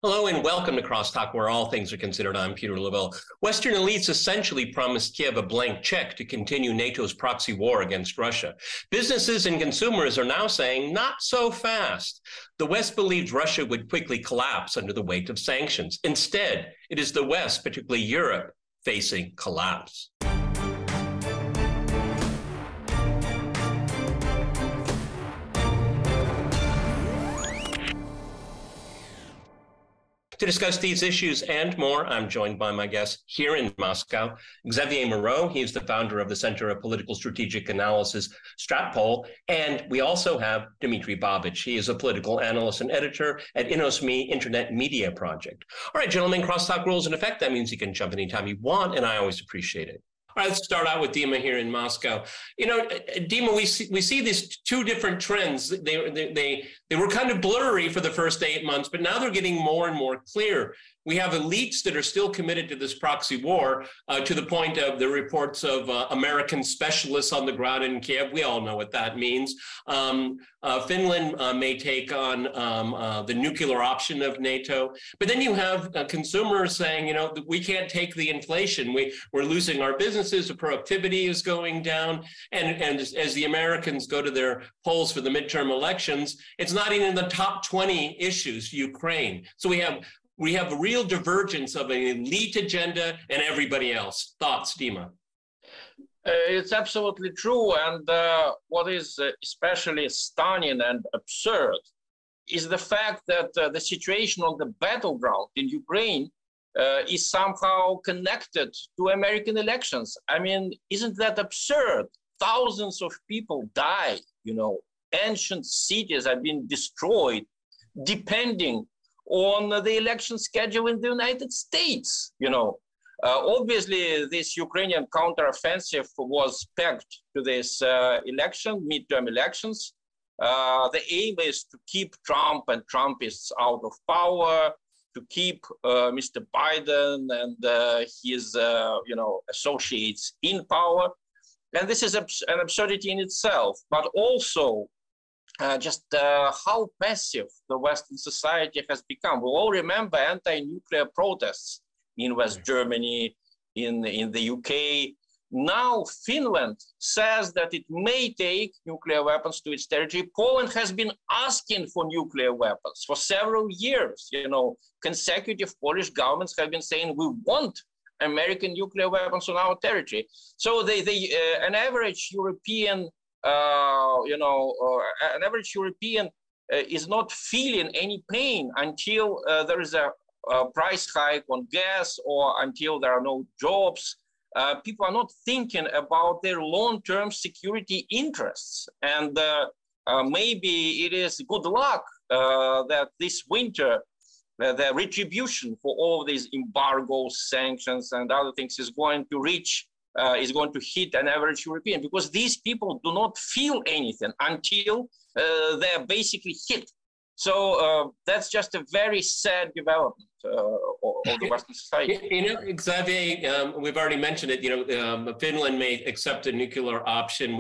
Hello and welcome to Crosstalk, where all things are considered. I'm Peter Lavelle. Western elites essentially promised Kiev a blank check to continue NATO's proxy war against Russia. Businesses and consumers are now saying, not so fast. The West believed Russia would quickly collapse under the weight of sanctions. Instead, it is the West, particularly Europe, facing collapse. To discuss these issues and more, I'm joined by my guest here in Moscow, Xavier Moreau. He's the founder of the Center of Political Strategic Analysis, Stratpol. And we also have Dmitry Babich. He is a political analyst and editor at InnosMe Internet Media Project. All right, gentlemen, crosstalk rules in effect. That means you can jump anytime you want, and I always appreciate it. All right, let's start out with Dima here in Moscow. You know, Dima, we see these two different trends. They were kind of blurry for the first 8 months, but now they're getting more and more clear. We have elites that are still committed to this proxy war, to the point of the reports of American specialists on the ground in Kiev. We all know what that means. Finland may take on the nuclear option of NATO. But then you have consumers saying, you know, we can't take the inflation. We're losing our businesses. The productivity is going down. And as the Americans go to their polls for the midterm elections, it's not even in the top 20 issues, Ukraine. So we have a real divergence of an elite agenda and everybody else. Thoughts, Dima? It's absolutely true. And what is especially stunning and absurd is the fact that the situation on the battleground in Ukraine is somehow connected to American elections. I mean, isn't that absurd? Thousands of people die, you know, ancient cities have been destroyed, depending on the election schedule in the United States, you know. Obviously, this Ukrainian counteroffensive was pegged to this midterm elections. The aim is to keep Trump and Trumpists out of power, to keep Mr. Biden and his, associates in power. And this is an absurdity in itself, but also just how passive the Western society has become. We all remember anti-nuclear protests in West Germany, in the UK. Now Finland says that it may take nuclear weapons to its territory. Poland has been asking for nuclear weapons for several years. You know, consecutive Polish governments have been saying, we want American nuclear weapons on our territory. So an average European is not feeling any pain until there is a price hike on gas or until there are no jobs. People are not thinking about their long-term security interests. And maybe it is good luck that this winter, the retribution for all these embargoes, sanctions, and other things is going to hit an average European, because these people do not feel anything until they're basically hit. So that's just a very sad development of the Western society. You know, Xavier, we've already mentioned it. You know, Finland may accept a nuclear option.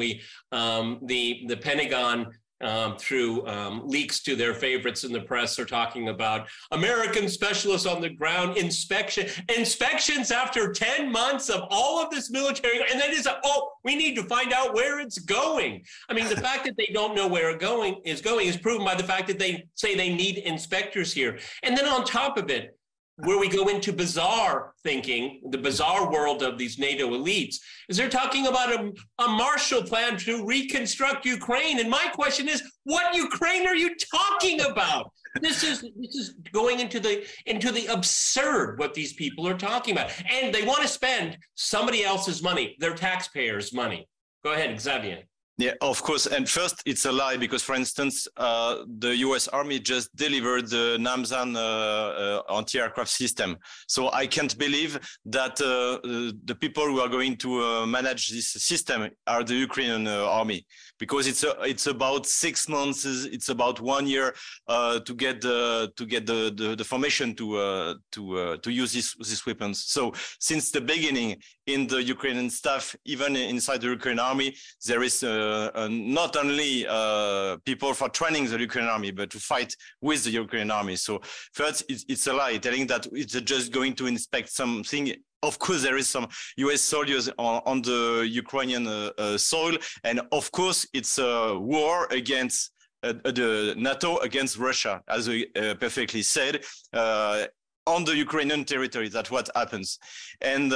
The Pentagon, through leaks to their favorites in the press, are talking about American specialists on the ground, inspections after 10 months of all of this military, and then it's we need to find out where it's going. I mean, the fact that they don't know where it is proven by the fact that they say they need inspectors here. And then on top of it, where we go into bizarre thinking, the bizarre world of these NATO elites, is they're talking about a Marshall Plan to reconstruct Ukraine. And my question is, what Ukraine are you talking about? This is going into the absurd, what these people are talking about. And they want to spend somebody else's money, their taxpayers' money. Go ahead, Xavier. Yeah, of course. And first, it's a lie because, for instance, the U.S. Army just delivered the Namzan anti-aircraft system. So I can't believe that the people who are going to manage this system are the Ukrainian army, because it's about 6 months. It's about 1 year to get the formation to use these weapons. So since the beginning, in the Ukrainian staff, even inside the Ukrainian army, there is not only people for training the Ukrainian army, but to fight with the Ukrainian army. So first, it's a lie telling that it's just going to inspect something. Of course, there is some US soldiers on the Ukrainian soil. And of course, it's a war against the NATO against Russia, as we perfectly said. On the Ukrainian territory, that's what happens. And,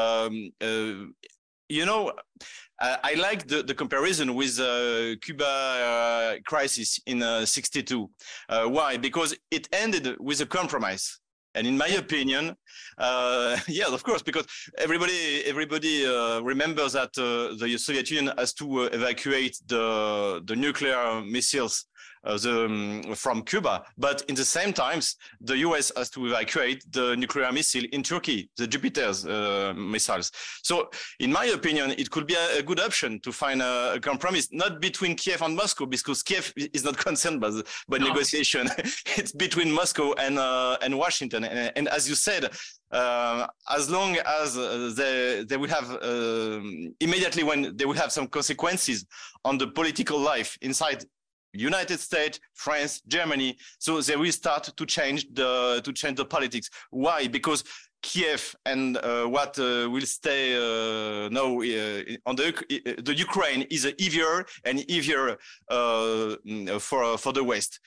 you know, I like the comparison with Cuba crisis in 62. Why? Because it ended with a compromise. And in my opinion, yes, of course, because everybody remembers that the Soviet Union has to evacuate the nuclear missiles from Cuba, but in the same times, the US has to evacuate the nuclear missile in Turkey, the Jupiter's missiles. So, in my opinion, it could be a good option to find a compromise, not between Kiev and Moscow, because Kiev is not concerned by negotiation. It's between Moscow and Washington. And as you said, as long as they will have immediately when they will have some consequences on the political life inside United States, France, Germany, so they will start to change the politics. Why? Because Kiev and what will stay now on the Ukraine is easier and easier for the West.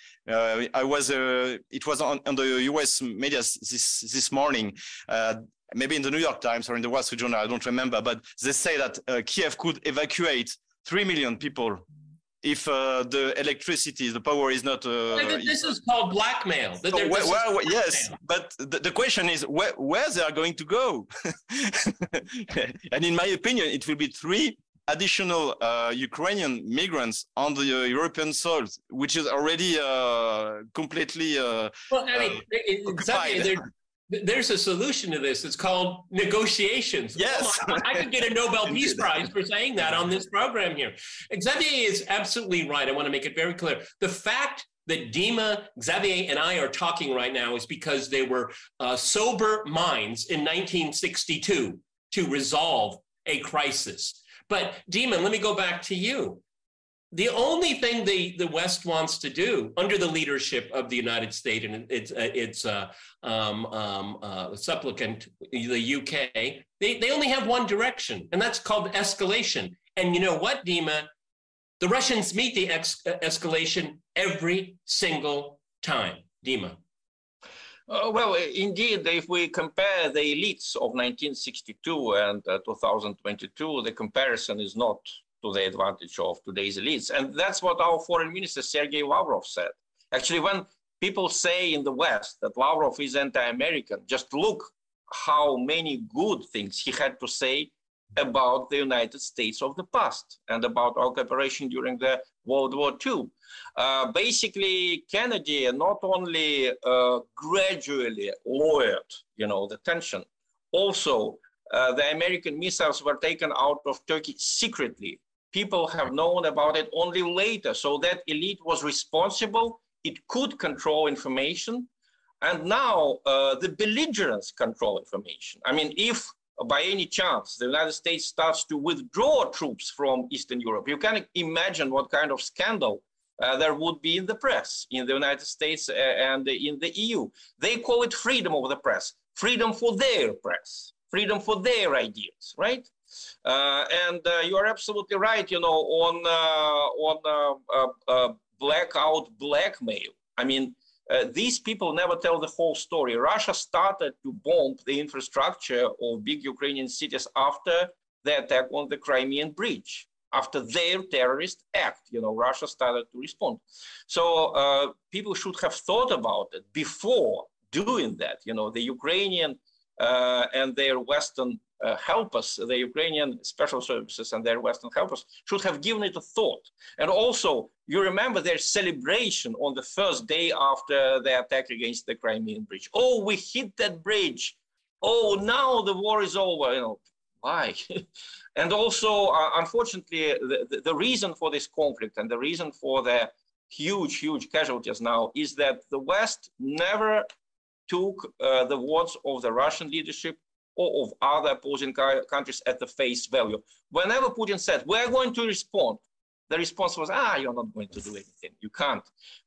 It was on the U.S. media this morning. Maybe in the New York Times or in the Wall Street Journal, I don't remember, but they say that Kiev could evacuate 3 million people if the electricity, the power is not... this is called blackmail. Yes, but the question is where they are going to go? And in my opinion, it will be 3 additional Ukrainian migrants on the European soil, which is already completely occupied. There's a solution to this. It's called negotiations. Yes. I could get a Nobel Peace Prize for saying that on this program here. Xavier is absolutely right. I want to make it very clear. The fact that Dima, Xavier, and I are talking right now is because they were sober minds in 1962 to resolve a crisis. But Dima, let me go back to you. The only thing the West wants to do under the leadership of the United States and its supplicant, the UK, they only have one direction, and that's called escalation. And you know what, Dima? The Russians meet the escalation every single time. Dima. Well, indeed, if we compare the elites of 1962 and 2022, the comparison is not to the advantage of today's elites. And that's what our foreign minister, Sergei Lavrov, said. Actually, when people say in the West that Lavrov is anti-American, just look how many good things he had to say about the United States of the past and about our cooperation during the World War II. Basically, Kennedy not only gradually lowered, the tension, also the American missiles were taken out of Turkey secretly. People have known about it only later. So that elite was responsible. It could control information. And now the belligerents control information. I mean, if by any chance the United States starts to withdraw troops from Eastern Europe, you can imagine what kind of scandal there would be in the press, in the United States and in the EU. They call it freedom of the press, freedom for their press, freedom for their ideas, right? And you are absolutely right, on blackout blackmail. I mean, these people never tell the whole story. Russia started to bomb the infrastructure of big Ukrainian cities after the attack on the Crimean Bridge. After their terrorist act, Russia started to respond. So people should have thought about it before doing that. The Ukrainian and their Western helpers, the Ukrainian special services and their Western helpers should have given it a thought. And also, you remember their celebration on the first day after the attack against the Crimean Bridge. Oh, we hit that bridge. Oh, now the war is over. Why? And also, unfortunately, the reason for this conflict and the reason for the huge casualties now is that the West never took the words of the Russian leadership or of other opposing countries at the face value. Whenever Putin said, we're going to respond, the response was, you're not going to do anything. You can't.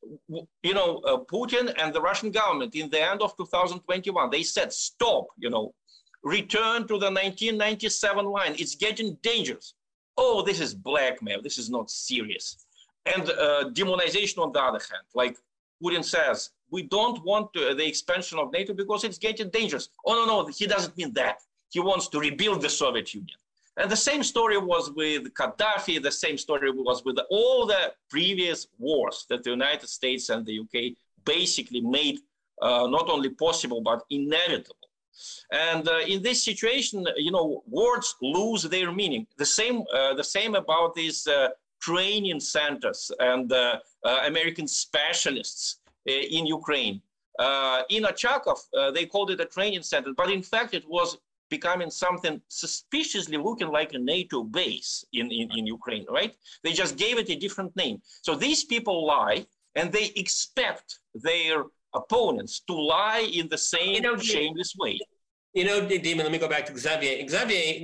Putin and the Russian government in the end of 2021, they said, stop, return to the 1997 line. It's getting dangerous. Oh, this is blackmail. This is not serious. And demonization on the other hand, like Putin says, we don't want the expansion of NATO because it's getting dangerous. Oh, no, he doesn't mean that. He wants to rebuild the Soviet Union. And the same story was with Gaddafi. The same story was with all the previous wars that the United States and the UK basically made not only possible, but inevitable. And in this situation, words lose their meaning. The same about these training centers and American specialists in Ukraine. In Achakov, they called it a training center, but in fact, it was becoming something suspiciously looking like a NATO base in Ukraine, right? They just gave it a different name. So these people lie, and they expect their opponents to lie in the same shameless way. Dima, let me go back to Xavier. Xavier,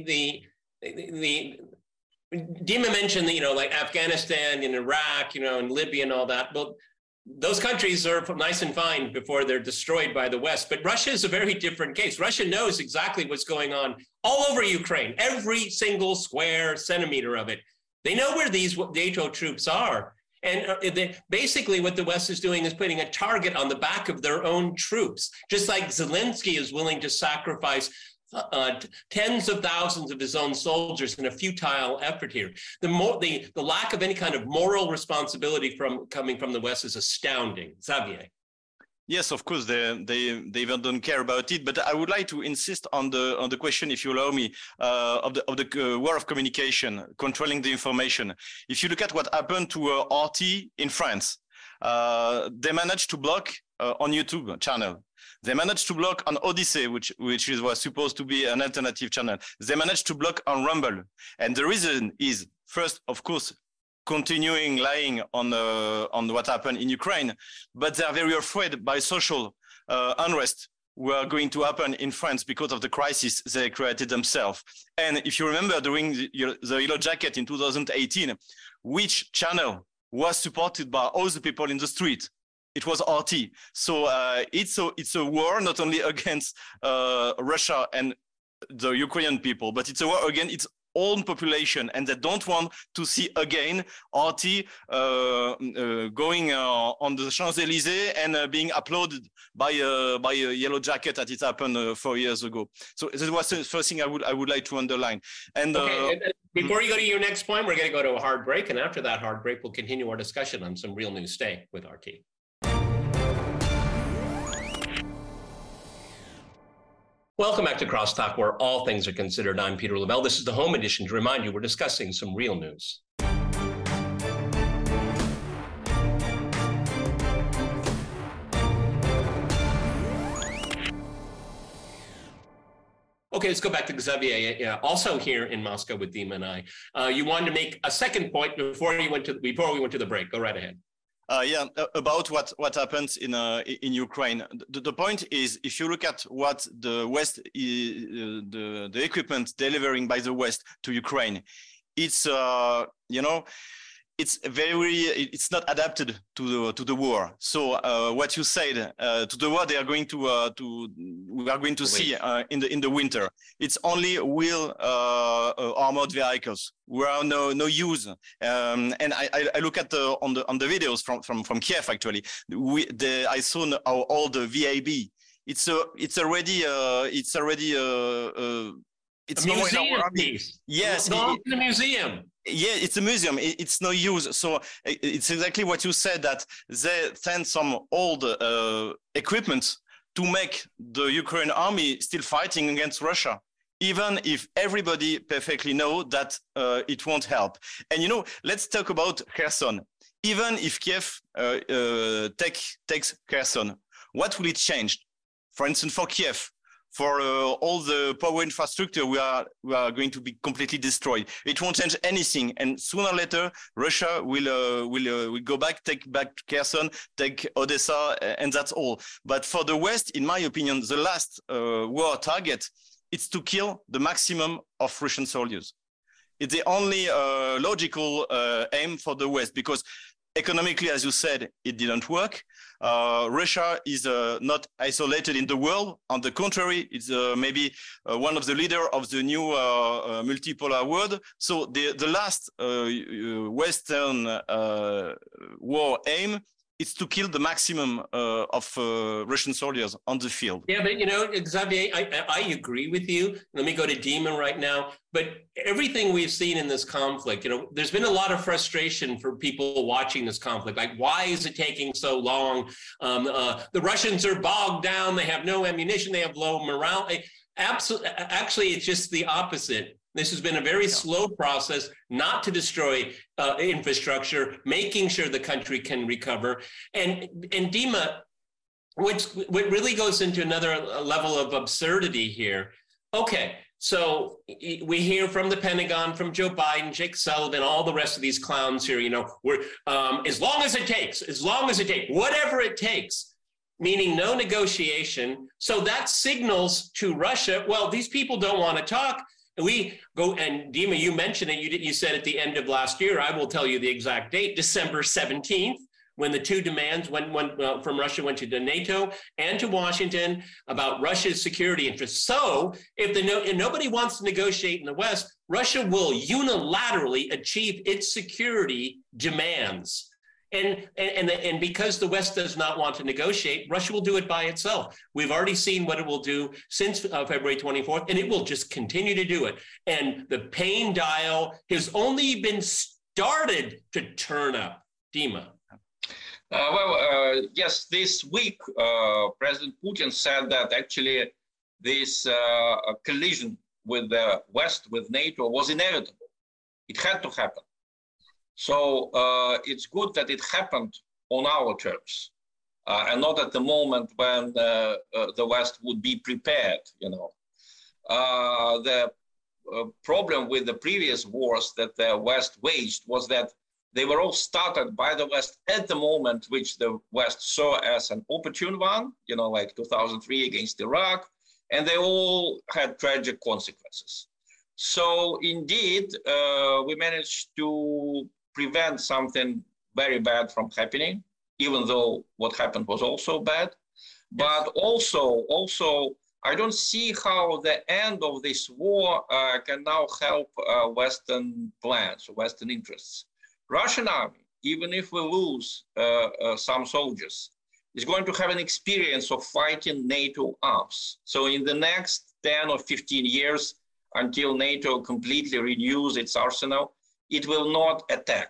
Dima mentioned, like Afghanistan and Iraq, and Libya and all that. Well, those countries are nice and fine before they're destroyed by the West. But Russia is a very different case. Russia knows exactly what's going on all over Ukraine, every single square centimeter of it. They know where these NATO troops are. And basically what the West is doing is putting a target on the back of their own troops, just like Zelensky is willing to sacrifice tens of thousands of his own soldiers in a futile effort here. The lack of any kind of moral responsibility coming from the West is astounding. Xavier. Yes, of course, they even don't care about it. But I would like to insist on the question, if you allow me, of the war of communication, controlling the information. If you look at what happened to RT in France, they managed to block on YouTube channel. They managed to block on Odyssey, which was supposed to be an alternative channel. They managed to block on Rumble. And the reason is, first, of course, continuing lying on what happened in Ukraine, but they are very afraid by social unrest were going to happen in France because of the crisis they created themselves. And if you remember during the Yellow Jacket in 2018, which channel was supported by all the people in the street? It was RT. So it's a war not only against Russia and the Ukrainian people, but it's a war against its own population, and they don't want to see again RT going on the Champs-Élysées and being uploaded by a Yellow Jacket as it happened 4 years ago. So this was the first thing I would like to underline. And before you go to your next point, we're going to go to a hard break, and after that hard break, we'll continue our discussion on some real news. Stay with RT. Welcome back to Crosstalk, where all things are considered. I'm Peter Lavelle. This is the home edition. To remind you, we're discussing some real news. Okay, let's go back to Xavier. Also here in Moscow with Dima and I. You wanted to make a second point before we went to the break. Go right ahead. About what happens in Ukraine. The point is, if you look at what the West, the equipment delivering by the West to Ukraine, it's it's not adapted to the war. So what you said to the war, we are going to see in the winter. It's only wheel armored vehicles. We are no use. And I look at on the videos from Kiev actually. I saw all the VAB. It's already it's a museum piece. Yes, in the museum. Yeah, it's a museum. It's no use. So it's exactly what you said, that they send some old equipment to make the Ukrainian army still fighting against Russia, even if everybody perfectly know that it won't help. And let's talk about Kherson. Even if Kiev takes Kherson, what will it change? For instance, for Kiev, for all the power infrastructure, we are going to be completely destroyed. It won't change anything, and sooner or later, Russia will go back, take back Kherson, take Odessa, and that's all. But for the West, in my opinion, the last war target is to kill the maximum of Russian soldiers. It's the only logical aim for the West, because economically, as you said, it didn't work. Russia is not isolated in the world. On the contrary, it's maybe one of the leaders of the new multipolar world. So the last Western war aim is to kill the maximum of Russian soldiers on the field. Yeah, but Xavier, I agree with you. Let me go to Dima right now. But everything we've seen in this conflict, there's been a lot of frustration for people watching this conflict. Like, why is it taking so long? The Russians are bogged down. They have no ammunition. They have low morale. Actually, it's just the opposite. This has been a very slow process, not to destroy infrastructure, making sure the country can recover. And Dima, what really goes into another level of absurdity here. Okay, so we hear from the Pentagon, from Joe Biden, Jake Sullivan, all the rest of these clowns here, we're as long as it takes, whatever it takes, meaning no negotiation. So that signals to Russia, well, these people don't want to talk. We go, and Dima, you mentioned it, you said at the end of last year, I will tell you the exact date, December 17th, when the two demands from Russia went to NATO and to Washington about Russia's security interests. So if nobody wants to negotiate in the West, Russia will unilaterally achieve its security demands. And because the West does not want to negotiate, Russia will do it by itself. We've already seen what it will do since February 24th, and it will just continue to do it. And the pain dial has only been started to turn up. Dima. Yes, this week, President Putin said that actually this collision with the West, with NATO, was inevitable. It had to happen. So it's good that it happened on our terms and not at the moment when the West would be prepared, The problem with the previous wars that the West waged was that they were all started by the West at the moment which the West saw as an opportune one, like 2003 against Iraq, and they all had tragic consequences. So indeed, we managed to prevent something very bad from happening, even though what happened was also bad. But also, I don't see how the end of this war can now help Western plans, Western interests. Russian army, even if we lose some soldiers, is going to have an experience of fighting NATO arms. So in the next 10 or 15 years, until NATO completely renews its arsenal, it will not attack.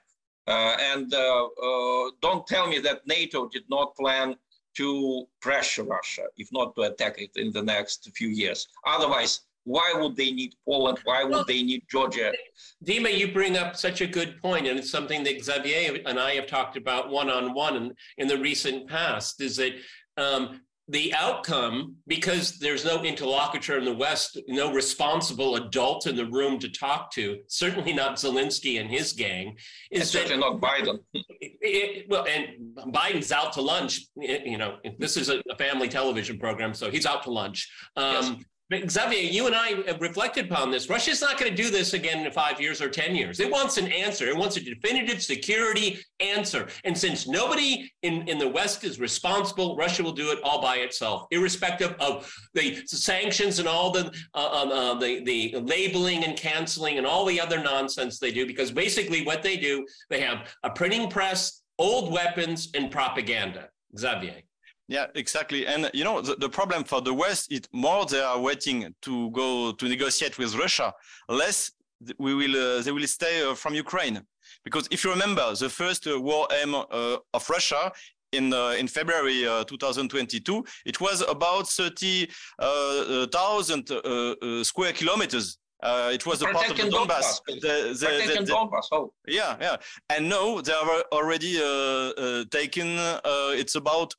Don't tell me that NATO did not plan to pressure Russia, if not to attack it in the next few years. Otherwise, why would they need Poland? Why would they need Georgia? Dima, you bring up such a good point, and it's something that Xavier and I have talked about one-on-one in the recent past, is that the outcome, because there's no interlocutor in the West, no responsible adult in the room to talk to, certainly not Zelensky and his gang, is certainly not Biden. And Biden's out to lunch. This is a family television program, so he's out to lunch. Yes. But Xavier, you and I have reflected upon this. Russia's not going to do this again in 5 years or 10 years. It wants an answer. It wants a definitive security answer. And since nobody in the West is responsible, Russia will do it all by itself, irrespective of the sanctions and all the labeling and canceling and all the other nonsense they do. Because basically what they do, they have a printing press, old weapons, and propaganda. Xavier. Yeah, exactly. And, the problem for the West is more they are waiting to go to negotiate with Russia, less they will stay from Ukraine. Because if you remember, the first war aim of Russia in February 2022, it was about 30,000 square kilometers. It was a part of the Donbass. Donbass. Yeah. And now they are already taken, it's about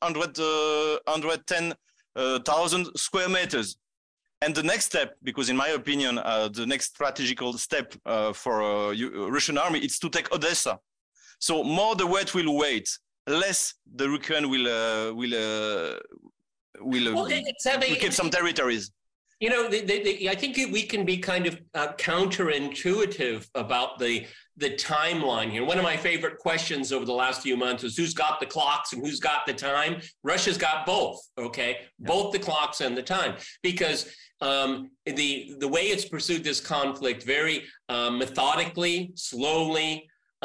110,000 square meters. And the next step, because in my opinion, the next strategical step for Russian army is to take Odessa. So more the West will wait, less the Ukraine will keep some territories. You know, I think we can be kind of counterintuitive about the timeline here. One of my favorite questions over the last few months is who's got the clocks and who's got the time? Russia's got both, okay? Yeah. Both the clocks and the time, because the way it's pursued this conflict very methodically, slowly,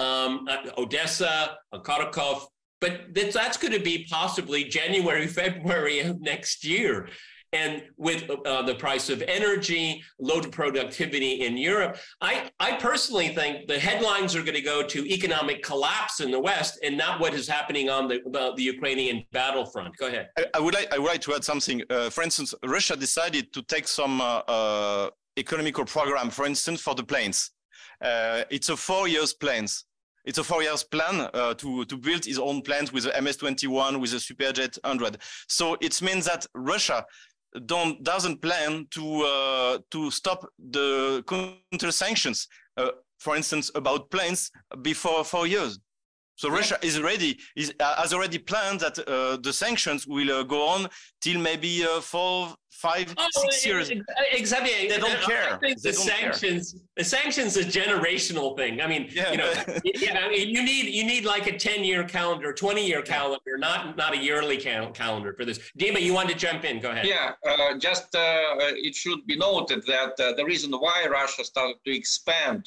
Odessa, Kharkov, but that's going to be possibly January, February of next year. And with the price of energy, low productivity in Europe, I personally think the headlines are going to go to economic collapse in the West and not what is happening on the Ukrainian battlefront. Go ahead. I would like to add something. For instance, Russia decided to take some economical program, for instance, for the planes. It's a 4 years plans. It's a 4 years plan to build its own planes with the MS-21, with the Superjet 100. So it means that Russia doesn't plan to stop the counter sanctions, for instance, about planes before 4 years. So Russia is ready, has already planned that the sanctions will go on till maybe 4, 5, 6 years. Exactly. They don't care. The sanctions is a generational thing. I mean, you know, I mean, you need like a 10-year calendar, 20-year calendar, not a yearly calendar for this. Dima, you wanted to jump in? Go ahead. Yeah, it should be noted that the reason why Russia started to expand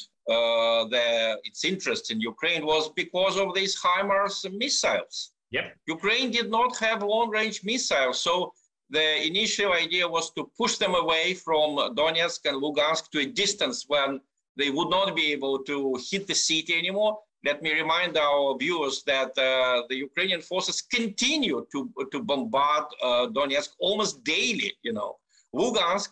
its interest in Ukraine was because of these HIMARS missiles. Yep. Ukraine did not have long-range missiles, so the initial idea was to push them away from Donetsk and Lugansk to a distance when they would not be able to hit the city anymore. Let me remind our viewers that the Ukrainian forces continue to bombard Donetsk almost daily. You know, Lugansk.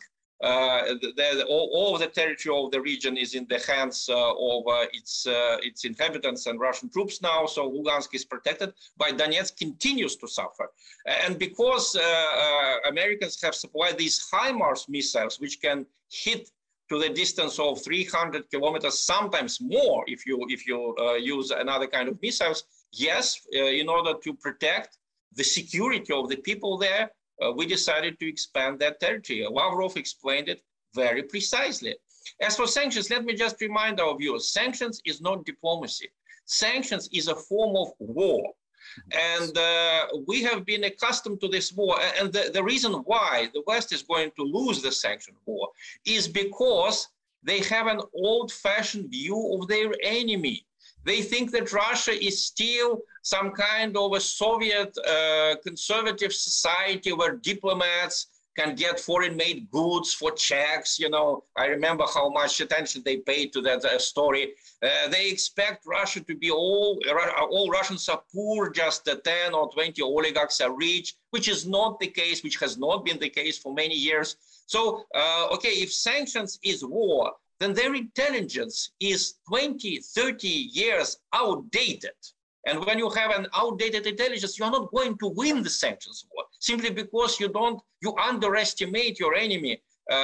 All of the territory of the region is in the hands of its inhabitants and Russian troops now. So Lugansk is protected, but Donetsk continues to suffer. And because Americans have supplied these HIMARS missiles, which can hit to the distance of 300 kilometers, sometimes more if you use another kind of missiles, yes, in order to protect the security of the people there, we decided to expand that territory. Lavrov explained it very precisely. As for sanctions, let me just remind our viewers, sanctions is not diplomacy. Sanctions is a form of war. And we have been accustomed to this war. And the reason why the West is going to lose the sanction war is because they have an old-fashioned view of their enemy. They think that Russia is still some kind of a Soviet conservative society where diplomats can get foreign-made goods for checks. You know, I remember how much attention they paid to that story. They expect Russia to be all Russians are poor, just 10 or 20 oligarchs are rich, which is not the case, which has not been the case for many years. So, okay, if sanctions is war, then their intelligence is 20, 30 years outdated. And when you have an outdated intelligence, you're not going to win the sanctions war, simply because you underestimate your enemy,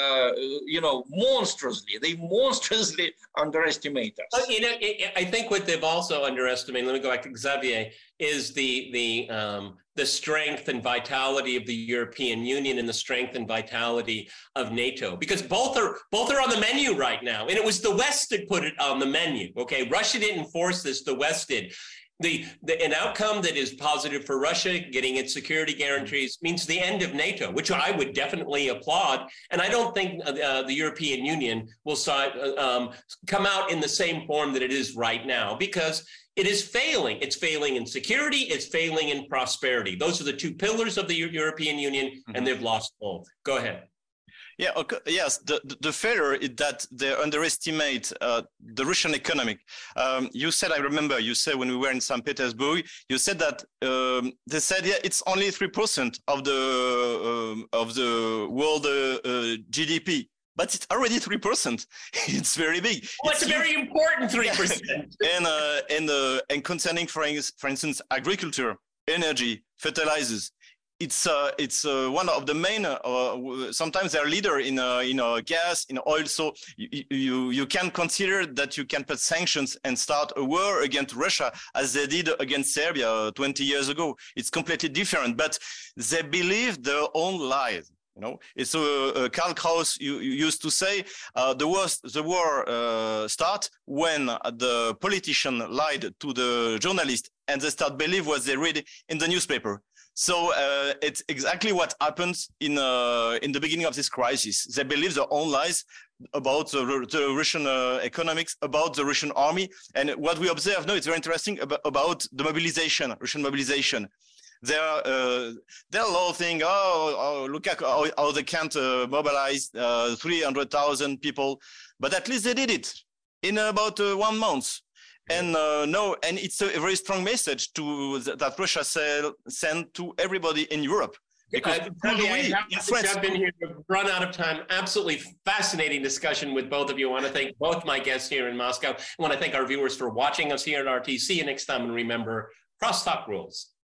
monstrously. They monstrously underestimate us. You know, I think what they've also underestimated, let me go back to Xavier, is the strength and vitality of the European Union and the strength and vitality of NATO, because both are on the menu right now. And it was the West that put it on the menu. Okay, Russia didn't force this, the West did. An outcome that is positive for Russia, getting its security guarantees, means the end of NATO, which I would definitely applaud. And I don't think the European Union will come out in the same form that it is right now, because it is failing. It's failing in security. It's failing in prosperity. Those are the two pillars of the European Union, and they've lost both. Go ahead. Yeah, okay. Yes, the failure is that they underestimate the Russian economy. You said, I remember, you said when we were in St. Petersburg, you said that they said, yeah, it's only 3% of the world GDP. But it's already 3%. It's very big. Well, it's a very important 3%. And concerning, for instance, agriculture, energy, fertilizers, it's one of the main. Sometimes they're leader in gas, in oil. So you can consider that you can put sanctions and start a war against Russia as they did against Serbia 20 years ago. It's completely different, but they believe their own lies. You know, it's Karl Kraus used to say the war start when the politician lied to the journalist and they start believe what they read in the newspaper. So it's exactly what happens in the beginning of this crisis. They believe their own lies about the Russian economics, about the Russian army. And what we observe now, it's very interesting about the mobilization, Russian mobilization. They're all thinking, look at how they can't mobilize 300,000 people, but at least they did it in about 1 month. And and it's a very strong message that Russia sent to everybody in Europe. Because I've been here to run out of time. Absolutely fascinating discussion with both of you. I want to thank both my guests here in Moscow. I want to thank our viewers for watching us here at RT. See you next time, and remember, crosstalk rules.